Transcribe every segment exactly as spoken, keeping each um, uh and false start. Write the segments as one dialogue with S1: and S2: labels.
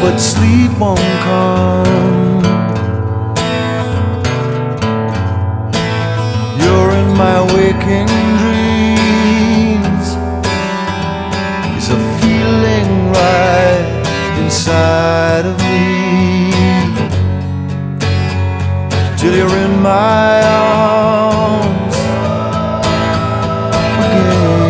S1: but sleep won't come. You're in my waking dreams. It's a feeling right inside of me, till you're in my arms again.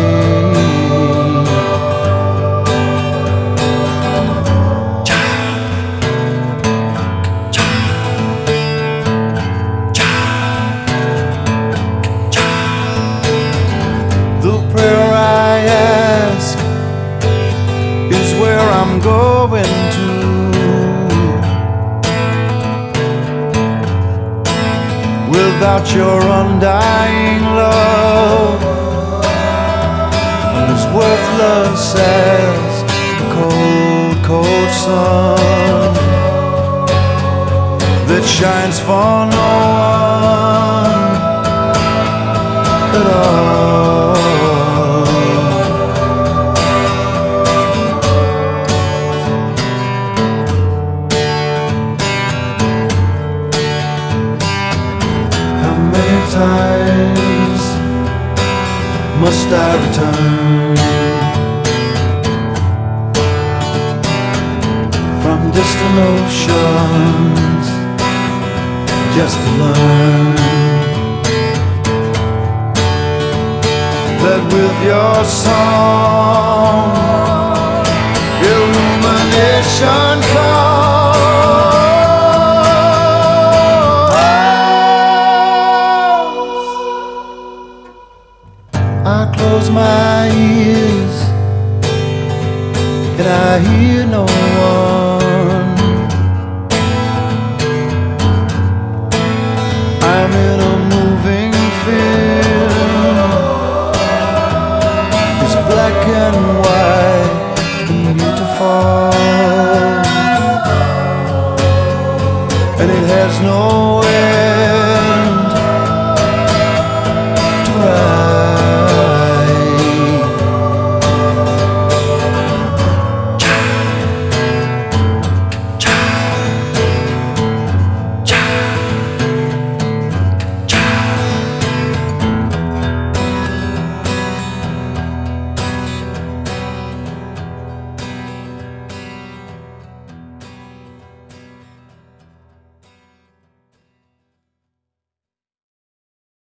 S1: The prayer I ask is where I'm going to. Without your undying love, I'm as worthless as the cold, cold sun that shines for no one at all. Times must I return from distant oceans just to learn that with your song illumination comes. I close my ears and I hear no one. I'm in a moving film. It's black and white and beautiful, and it has no